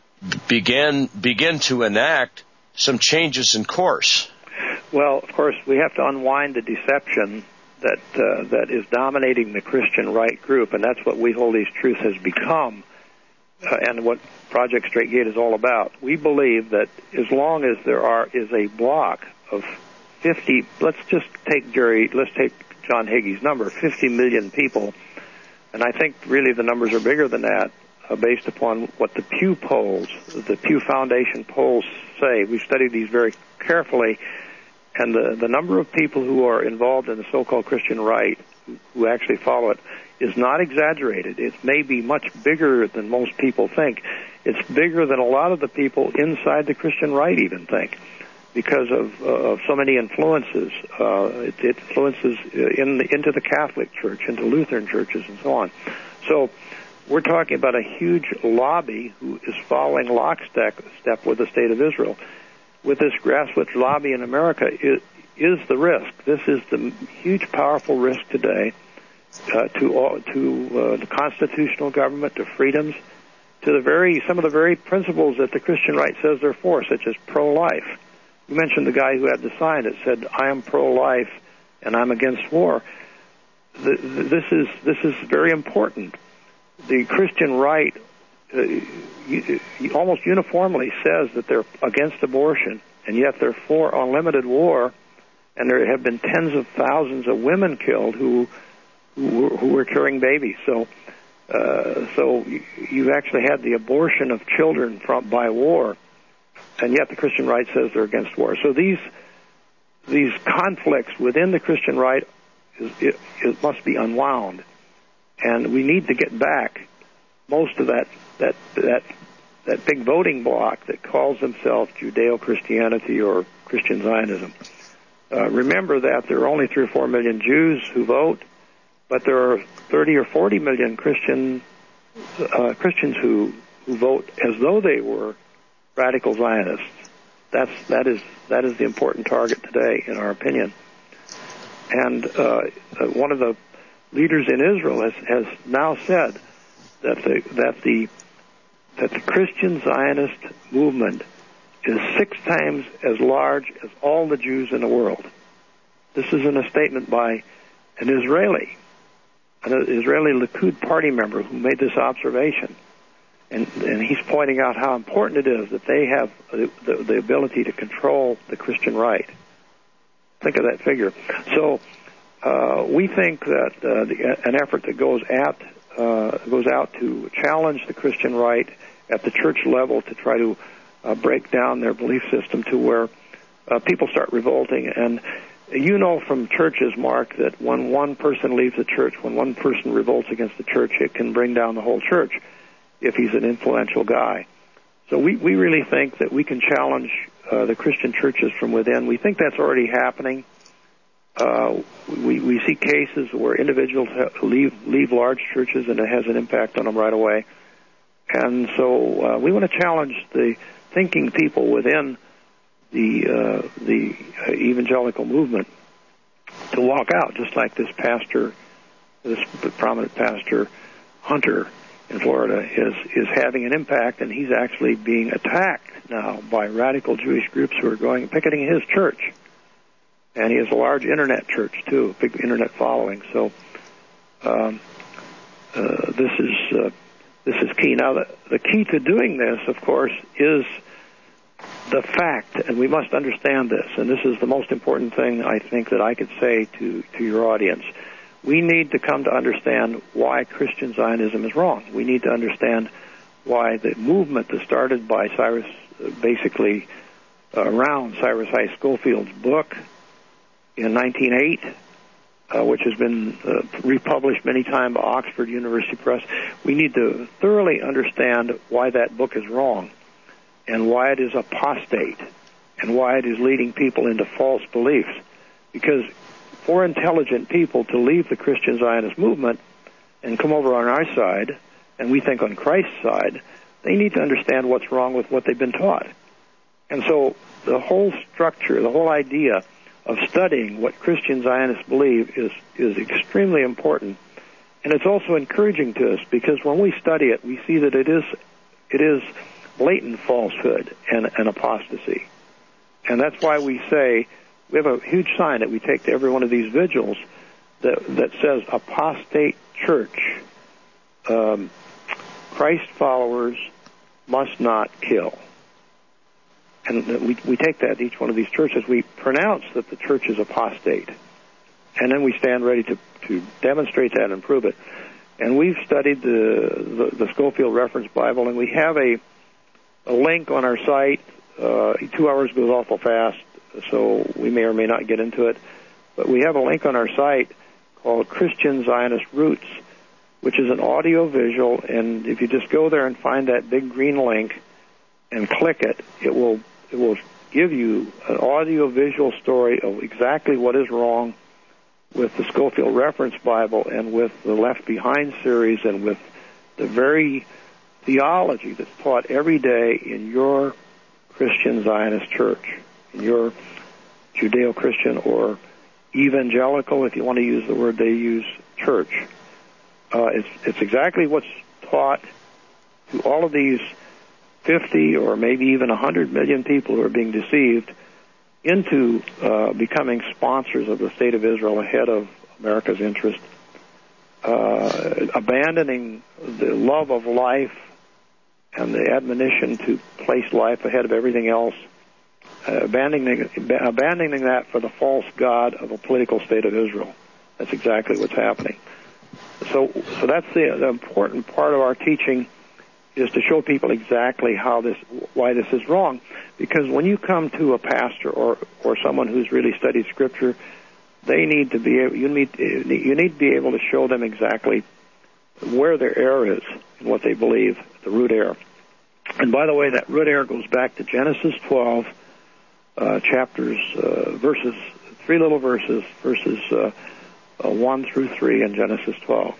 begin begin to enact some changes in course? Well, of course, we have to unwind the deception that uh, that is dominating the Christian Right group, and that's what We Hold These Truths has become, uh, and what Project Straight Gate is all about. We believe that as long as there are is a block of fifty, let's just take Jerry, let's take John Hagee's number, fifty million people, and I think really the numbers are bigger than that, uh, based upon what the Pew polls, the Pew Foundation polls say. We've studied these very carefully. And the, the number of people who are involved in the so-called Christian Right, who, who actually follow it, is not exaggerated. It may be much bigger than most people think. It's bigger than a lot of the people inside the Christian Right even think, because of, uh, of so many influences. Uh, it, it influences in the, into the Catholic Church, into Lutheran churches, and so on. So we're talking about a huge lobby who is following lockstep step with the State of Israel. With this grassroots lobby in America is, is the risk. This is the huge, powerful risk today uh, to all, to uh, the constitutional government, to freedoms, to the very some of the very principles that the Christian Right says they're for, such as pro-life. You mentioned the guy who had the sign that said, "I am pro-life and I'm against war." The, the, this is this is very important. The Christian Right Uh, you, you almost uniformly says that they're against abortion, and yet they're for unlimited war, and there have been tens of thousands of women killed who who, who were carrying babies. So, uh, so you, you've actually had the abortion of children from by war, and yet the Christian Right says they're against war. So these these conflicts within the Christian Right is, it, it must be unwound, and we need to get back most of that. That that that big voting bloc that calls themselves Judeo-Christianity or Christian Zionism. Uh, remember that there are only three or four million Jews who vote, but there are thirty or forty million Christian uh, Christians who who vote as though they were radical Zionists. That's that is that is the important target today, in our opinion. And uh, one of the leaders in Israel has has now said that the that the that the Christian Zionist movement is six times as large as all the Jews in the world. This is in a statement by an Israeli, an Israeli Likud party member who made this observation. And, and he's pointing out how important it is that they have the, the, the ability to control the Christian Right. Think of that figure. So uh, we think that uh, the, an effort that goes at uh, goes out to challenge the Christian Right at the church level to try to uh, break down their belief system to where uh, people start revolting. And you know from churches, Mark, that when one person leaves the church, when one person revolts against the church, it can bring down the whole church if he's an influential guy. So we, we really think that we can challenge uh, the Christian churches from within. We think that's already happening. Uh, we, we see cases where individuals leave, leave large churches and it has an impact on them right away. And so uh, we want to challenge the thinking people within the uh, the evangelical movement to walk out, just like this pastor, this prominent pastor, Hunter, in Florida, is is having an impact, and he's actually being attacked now by radical Jewish groups who are going picketing his church. And he has a large internet church, too, a big internet following. So um, uh, this is uh, this is key. Now, the, the key to doing this, of course, is the fact, and we must understand this, and this is the most important thing I think that I could say to, to your audience. We need to come to understand why Christian Zionism is wrong. We need to understand why the movement that started by Cyrus, basically uh, around Cyrus I. Scofield's book in nineteen oh eight, uh, which has been uh, republished many times by Oxford University Press, we need to thoroughly understand why that book is wrong and why it is apostate and why it is leading people into false beliefs. Because for intelligent people to leave the Christian Zionist movement and come over on our side, and we think on Christ's side, they need to understand what's wrong with what they've been taught. And so the whole structure, the whole idea of studying what Christian Zionists believe is, is extremely important. And it's also encouraging to us, because when we study it, we see that it is it is blatant falsehood and, and apostasy. And that's why we say, we have a huge sign that we take to every one of these vigils that, that says apostate church. Um, Christ followers must not kill. And we, we take that to each one of these churches. We pronounce that the church is apostate. And then we stand ready to, to demonstrate that and prove it. And we've studied the, the, the Scofield Reference Bible, and we have a, a link on our site. Uh, two hours goes awful fast, so we may or may not get into it. But we have a link on our site called Christian Zionist Roots, which is an audio-visual, and if you just go there and find that big green link and click it, it will it will give you an audio-visual story of exactly what is wrong with the Scofield Reference Bible and with the Left Behind series and with the very theology that's taught every day in your Christian Zionist church, in your Judeo-Christian or evangelical, if you want to use the word they use, church. Uh, it's, it's exactly what's taught to all of these fifty or maybe even one hundred million people who are being deceived into uh, becoming sponsors of the State of Israel ahead of America's interest, uh, abandoning the love of life and the admonition to place life ahead of everything else, uh, abandoning, abandoning that for the false god of a political State of Israel. That's exactly what's happening. So, so that's the, the important part of our teaching, is to show people exactly how this, why this is wrong. Because when you come to a pastor or, or someone who's really studied Scripture, they need to be able, you need you need to be able to show them exactly where their error is and what they believe, the root error. And by the way, that root error goes back to Genesis twelve, uh, chapters, uh, verses, three little verses, verses uh, uh, one through three in Genesis twelve.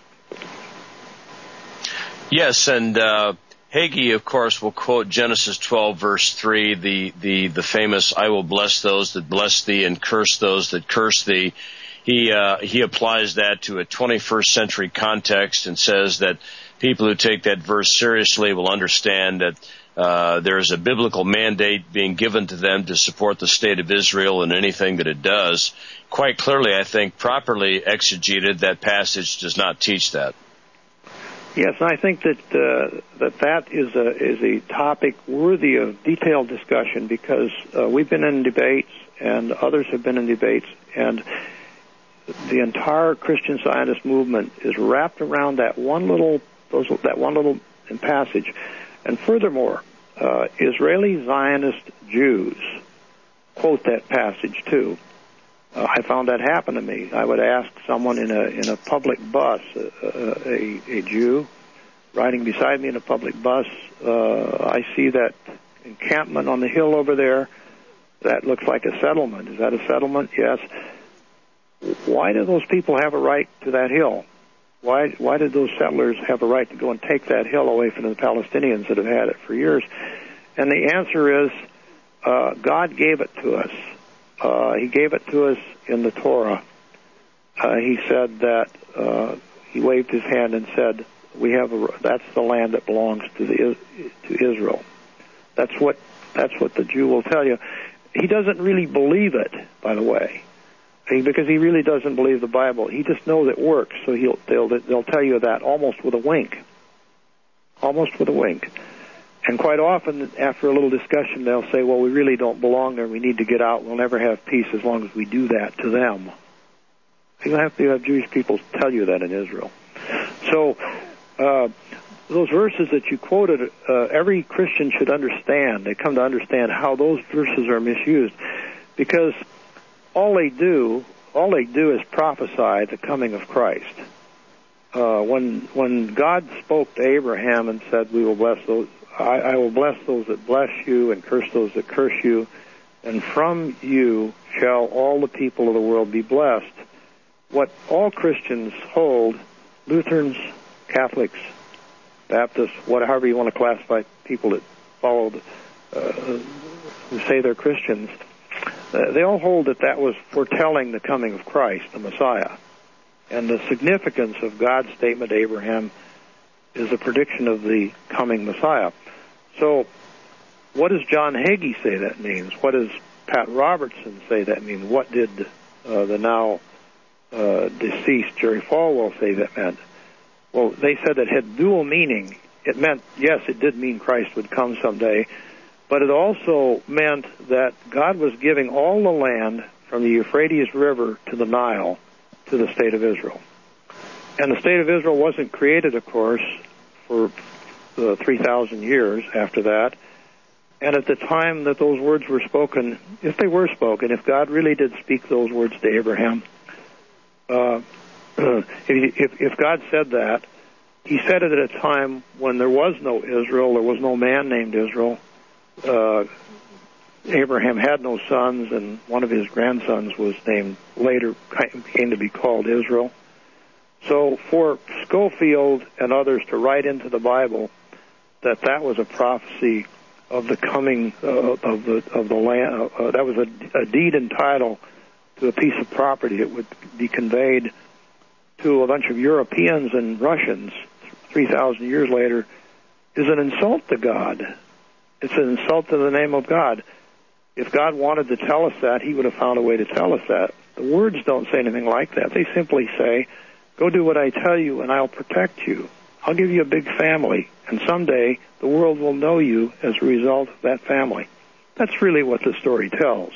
Yes, and uh, Hagee, of course, will quote Genesis twelve, verse three, the, the, the famous, I will bless those that bless thee and curse those that curse thee. He, uh, he applies that to a twenty-first century context and says that people who take that verse seriously will understand that uh, there is a biblical mandate being given to them to support the State of Israel in anything that it does. Quite clearly, I think, properly exegeted, that passage does not teach that. Yes, and I think that uh, that that is a is a topic worthy of detailed discussion, because uh, we've been in debates and others have been in debates, and the entire Christian Zionist movement is wrapped around that one little those that one little passage. And furthermore, uh, Israeli Zionist Jews quote that passage too. Uh, I found that happen to me. I would ask someone in a in a public bus, uh, a, a Jew, riding beside me in a public bus, uh, I see that encampment on the hill over there. That looks like a settlement. Is that a settlement? Yes. Why do those people have a right to that hill? Why why did those settlers have a right to go and take that hill away from the Palestinians that have had it for years? And the answer is, uh, God gave it to us. Uh, he gave it to us in the Torah. Uh, he said that, uh, he waved his hand and said, we have a, that's the land that belongs to the, to Israel. That's what, that's what the Jew will tell you. He doesn't really believe it, by the way, he, because he really doesn't believe the Bible. He just knows it works, so he'll, they'll, they'll tell you that almost with a wink. almost with a wink. And quite often, after a little discussion, they'll say, well, we really don't belong there. We need to get out. We'll never have peace as long as we do that to them. You have to have Jewish people tell you that in Israel. So uh, those verses that you quoted, uh, every Christian should understand. They come to understand how those verses are misused, because all they do, all they do is prophesy the coming of Christ. Uh, when when God spoke to Abraham and said, "We will bless those," I, I will bless those that bless you and curse those that curse you, and from you shall all the people of the world be blessed. What all Christians hold, Lutherans, Catholics, Baptists, whatever you want to classify people that follow, the, uh, who say they're Christians, uh, they all hold that that was foretelling the coming of Christ, the Messiah. And the significance of God's statement to Abraham is a prediction of the coming Messiah. So what does John Hagee say that means? What does Pat Robertson say that means? What did uh, the now uh, deceased Jerry Falwell say that meant? Well, they said it had dual meaning. It meant, yes, it did mean Christ would come someday, but it also meant that God was giving all the land from the Euphrates River to the Nile to the state of Israel. And the state of Israel wasn't created, of course, for uh, three thousand years after that. And at the time that those words were spoken, if they were spoken, if God really did speak those words to Abraham, uh, if, if God said that, he said it at a time when there was no Israel, there was no man named Israel. Uh, Abraham had no sons, and one of his grandsons was named, later came to be called Israel. So for Scofield and others to write into the Bible that that was a prophecy of the coming uh, of the of the land, uh, that was a, a deed and title to a piece of property that would be conveyed to a bunch of Europeans and Russians three thousand years later, is an insult to God. It's an insult to the name of God. If God wanted to tell us that, he would have found a way to tell us that. The words don't say anything like that. They simply say, go do what I tell you and I'll protect you. I'll give you a big family, and someday the world will know you as a result of that family. That's really what the story tells.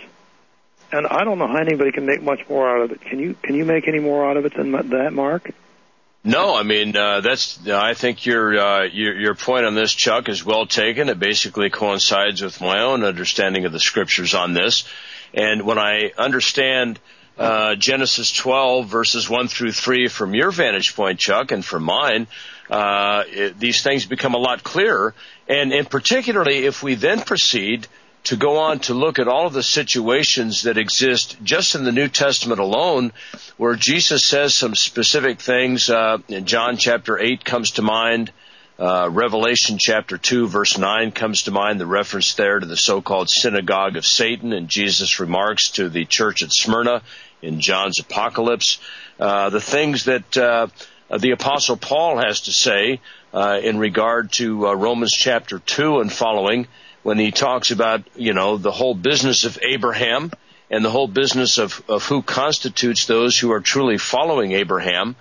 And I don't know how anybody can make much more out of it. Can you Can you make any more out of it than that, Mark? No, I mean, uh, that's, I think your, uh, your, your point on this, Chuck, is well taken. It basically coincides with my own understanding of the scriptures on this. And when I understand, uh, Genesis twelve verses one through three from your vantage point, Chuck, and from mine, uh, it, these things become a lot clearer. And, and particularly if we then proceed to go on to look at all of the situations that exist just in the New Testament alone, where Jesus says some specific things. Uh, in John chapter eight comes to mind. Uh, Revelation chapter two verse nine comes to mind, the reference there to the so-called synagogue of Satan, and Jesus' remarks to the church at Smyrna in John's Apocalypse. Uh, the things that uh, the Apostle Paul has to say uh, in regard to uh, Romans chapter two and following, when he talks about, you know, the whole business of Abraham and the whole business of, of who constitutes those who are truly following Abraham.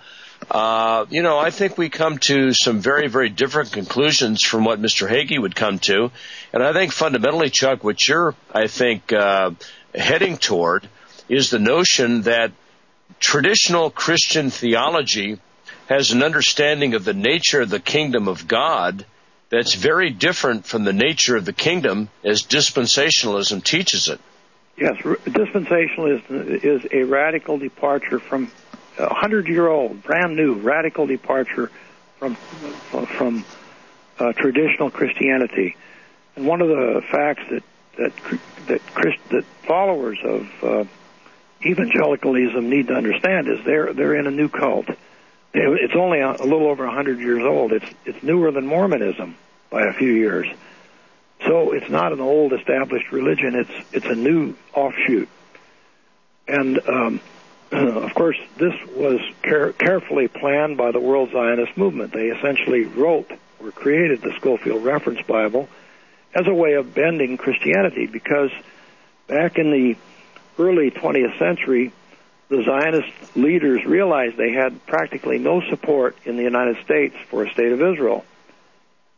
Uh, you know, I think we come to some very, very different conclusions from what Mister Hagee would come to. And I think fundamentally, Chuck, what you're, I think, uh, heading toward is the notion that traditional Christian theology has an understanding of the nature of the kingdom of God that's very different from the nature of the kingdom as dispensationalism teaches it. Yes, dispensationalism is a radical departure from a hundred-year-old, brand new, radical departure from from uh, traditional Christianity. And one of the facts that that that, Christ, that followers of uh, evangelicalism need to understand is they're they're in a new cult. It's only a, a little over a hundred years old. It's it's newer than Mormonism by a few years. So it's not an old established religion. It's it's a new offshoot. And um, of course, this was care- carefully planned by the World Zionist movement. They essentially wrote or created the Scofield Reference Bible as a way of bending Christianity, because back in the early twentieth century, the Zionist leaders realized they had practically no support in the United States for a state of Israel.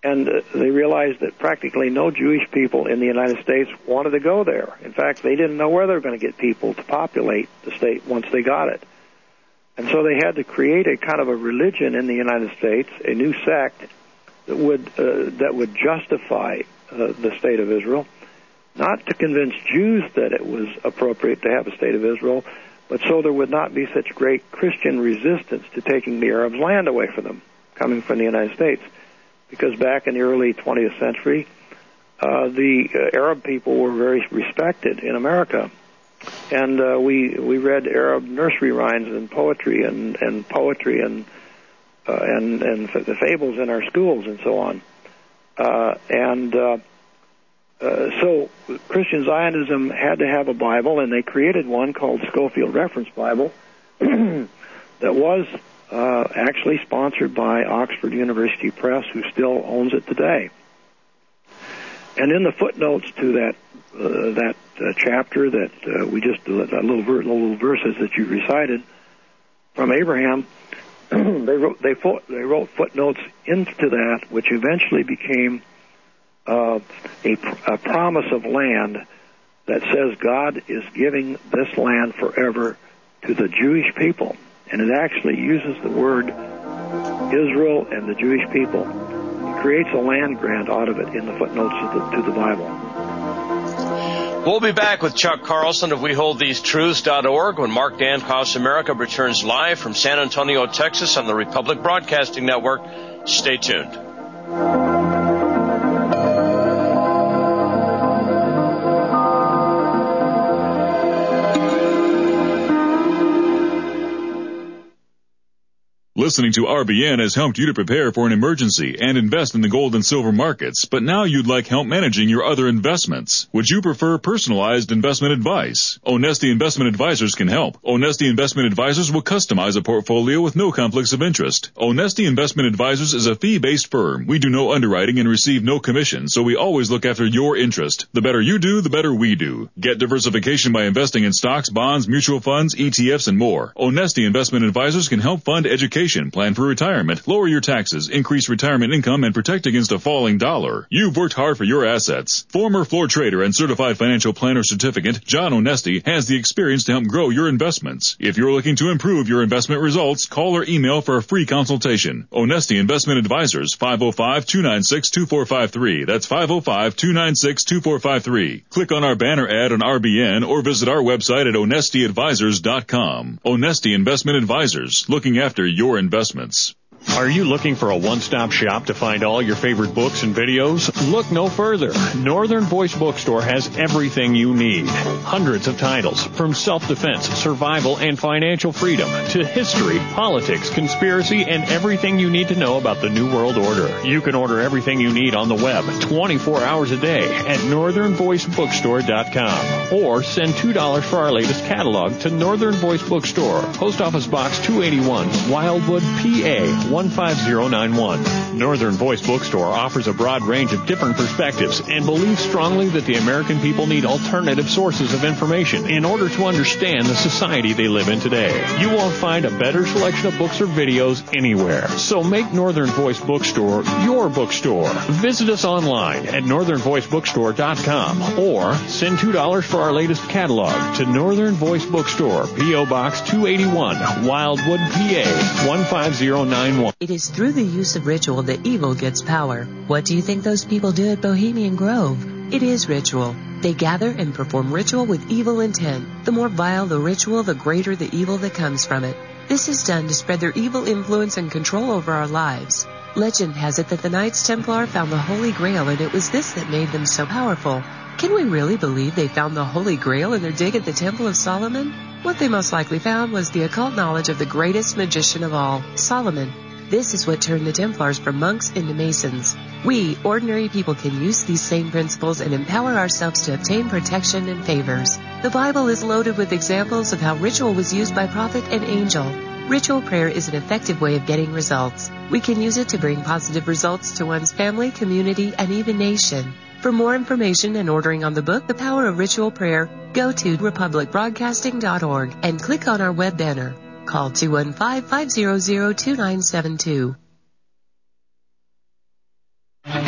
And uh, they realized that practically no Jewish people in the United States wanted to go there. In fact, they didn't know where they were going to get people to populate the state once they got it. And so they had to create a kind of a religion in the United States, a new sect that would uh, that would justify uh, the state of Israel, not to convince Jews that it was appropriate to have a state of Israel, but so there would not be such great Christian resistance to taking the Arabs' land away from them, coming from the United States. Because back in the early twentieth century, uh, the uh, Arab people were very respected in America. And uh, we we read Arab nursery rhymes and poetry and, and poetry and uh, and and the fables in our schools and so on. Uh, and uh, uh, so Christian Zionism had to have a Bible, and they created one called Schofield Reference Bible that was uh, actually sponsored by Oxford University Press, who still owns it today. And in the footnotes to that uh, that uh, chapter that uh, we just uh, that little ver- little verses that you recited from Abraham, they wrote they, fo- they wrote footnotes into that, which eventually became uh, a, a promise of land that says God is giving this land forever to the Jewish people, and it actually uses the word Israel and the Jewish people. It creates a land grant out of it in the footnotes to the, to the Bible. We'll be back with Chuck Carlson of we hold these truths dot org when Mark Dankoff's America returns live from San Antonio, Texas on the Republic Broadcasting Network. Stay tuned. Listening to R B N has helped you to prepare for an emergency and invest in the gold and silver markets, but now you'd like help managing your other investments. Would you prefer personalized investment advice? Onesti Investment Advisors can help. Onesti Investment Advisors will customize a portfolio with no conflicts of interest. Onesti Investment Advisors is a fee-based firm. We do no underwriting and receive no commission, so we always look after your interest. The better you do, the better we do. Get diversification by investing in stocks, bonds, mutual funds, E T Fs, and more. Onesti Investment Advisors can help fund education, plan for retirement, lower your taxes, increase retirement income, and protect against a falling dollar. You've worked hard for your assets. Former floor trader and certified financial planner certificate, John Onesti, has the experience to help grow your investments. If you're looking to improve your investment results, call or email for a free consultation. Onesti Investment Advisors, five oh five, two nine six, two four five three. That's five oh five, two nine six, two four five three. Click on our banner ad on R B N or visit our website at onesti advisors dot com. Onesti Investment Advisors, looking after your investments. Are you looking for a one-stop shop to find all your favorite books and videos? Look no further. Northern Voice Bookstore has everything you need. Hundreds of titles, from self-defense, survival, and financial freedom, to history, politics, conspiracy, and everything you need to know about the New World Order. You can order everything you need on the web twenty-four hours a day at northern voice bookstore dot com. Or send two dollars for our latest catalog to Northern Voice Bookstore, Post Office Box two eighty-one, Wildwood, P A one five zero nine one. Northern Voice Bookstore offers a broad range of different perspectives and believes strongly that the American people need alternative sources of information in order to understand the society they live in today. You won't find a better selection of books or videos anywhere. So make Northern Voice Bookstore your bookstore. Visit us online at northern voice bookstore dot com or send two dollars for our latest catalog to Northern Voice Bookstore, P O Box two eighty-one, Wildwood, P A one five zero nine one. It is through the use of ritual that evil gets power. What do you think those people do at Bohemian Grove? It is ritual. They gather and perform ritual with evil intent. The more vile the ritual, the greater the evil that comes from it. This is done to spread their evil influence and control over our lives. Legend has it that the Knights Templar found the Holy Grail, and it was this that made them so powerful. Can we really believe they found the Holy Grail in their dig at the Temple of Solomon? What they most likely found was the occult knowledge of the greatest magician of all, Solomon. This is what turned the Templars from monks into Masons. We, ordinary people, can use these same principles and empower ourselves to obtain protection and favors. The Bible is loaded with examples of how ritual was used by prophet and angel. Ritual prayer is an effective way of getting results. We can use it to bring positive results to one's family, community, and even nation. For more information and ordering on the book, The Power of Ritual Prayer, go to republic broadcasting dot org and click on our web banner. Call two one five, five zero zero, two nine seven two.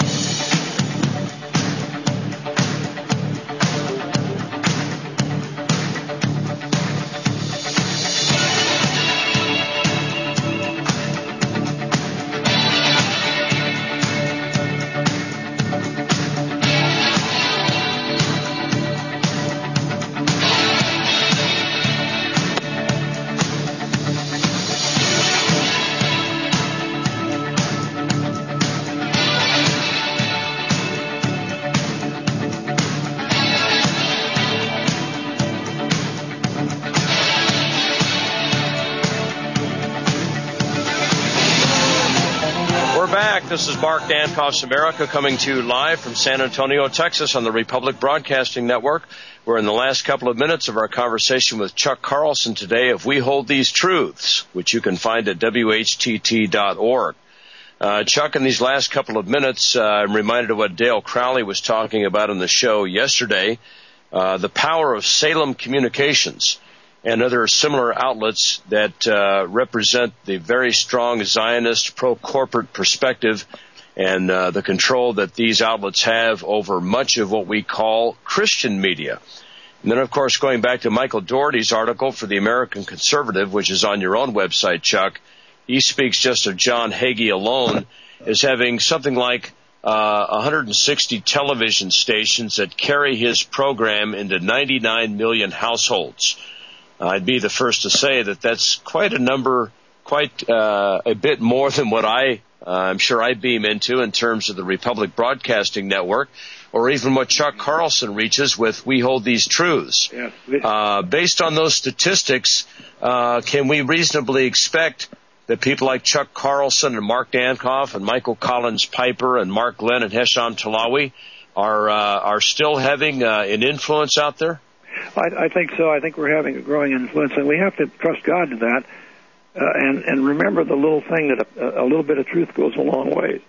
back. This is Mark Dankoff's America coming to you live from San Antonio, Texas on the Republic Broadcasting Network. We're in the last couple of minutes of our conversation with Chuck Carlson today of We Hold These Truths, which you can find at W H T T dot org. Uh, Chuck, in these last couple of minutes, uh, I'm reminded of what Dale Crowley was talking about on the show yesterday, uh, the power of Salem Communications and other similar outlets that uh, represent the very strong Zionist pro-corporate perspective and uh, the control that these outlets have over much of what we call Christian media. And then, of course, going back to Michael Dougherty's article for the American Conservative, which is on your own website, Chuck, he speaks just of John Hagee alone as having something like uh, one hundred sixty television stations that carry his program into ninety-nine million households. I'd be the first to say that that's quite a number, quite uh, a bit more than what I, uh, I'm sure I beam into in terms of the Republic Broadcasting Network, or even what Chuck Carlson reaches with We Hold These Truths. Yeah. Uh, based on those statistics, uh, can we reasonably expect that people like Chuck Carlson and Mark Dankoff and Michael Collins Piper and Mark Glenn and Hesham Talawi are, uh, are still having uh, an influence out there? I, I think so. I think we're having a growing influence, and we have to trust God to that, uh, and and remember the little thing that a, a little bit of truth goes a long way.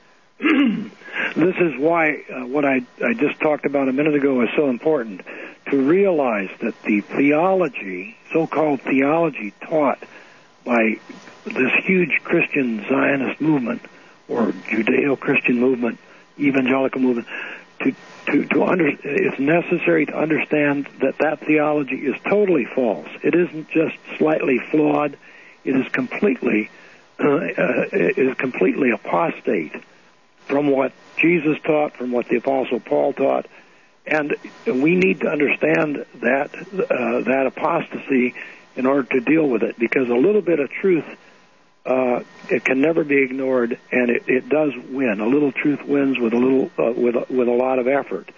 This is why uh, what I I just talked about a minute ago is so important, to realize that the theology, so-called theology, taught by this huge Christian Zionist movement or Judeo-Christian movement, evangelical movement, to To, to under, it's necessary to understand that that theology is totally false. It isn't just slightly flawed; it is completely, uh, uh, it is completely apostate from what Jesus taught, from what the Apostle Paul taught, and we need to understand that uh, that apostasy in order to deal with it. Because a little bit of truth, uh, it can never be ignored, and it, it does win. A little truth wins with a little, uh, with a, with a lot of effort.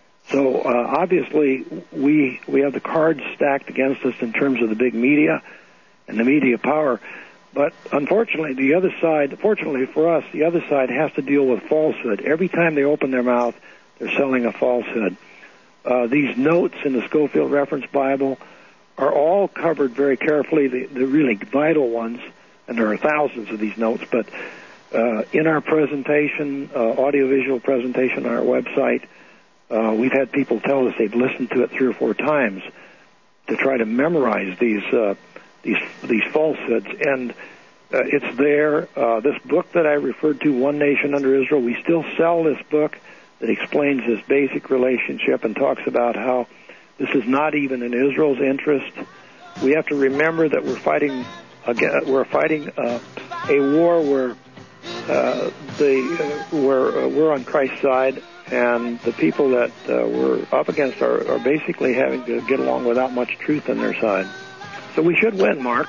So uh, obviously, we we have the cards stacked against us in terms of the big media and the media power. But unfortunately, the other side, fortunately for us, the other side has to deal with falsehood. Every time they open their mouth, they're selling a falsehood. Uh, these notes in the Scofield Reference Bible are all covered very carefully, the, the really vital ones. And there are thousands of these notes, but uh, in our presentation, uh, audiovisual presentation on our website, uh, we've had people tell us they've listened to it three or four times to try to memorize these uh, these these falsehoods. And uh, it's there. Uh, this book that I referred to, One Nation Under Israel, we still sell this book that explains this basic relationship and talks about how this is not even in Israel's interest. We have to remember that we're fighting. Again, we're fighting uh, a war where uh, the uh, we're, uh, we're on Christ's side, and the people that uh, we're up against are, are basically having to get along without much truth on their side. So we should win, Mark.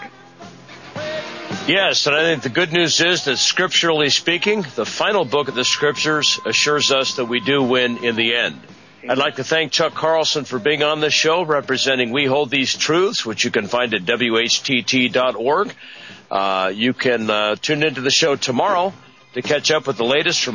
Yes, and I think the good news is that scripturally speaking, the final book of the Scriptures assures us that we do win in the end. I'd like to thank Chuck Carlson for being on this show, representing We Hold These Truths, which you can find at W H T T dot org. Uh, you can uh, tune into the show tomorrow to catch up with the latest from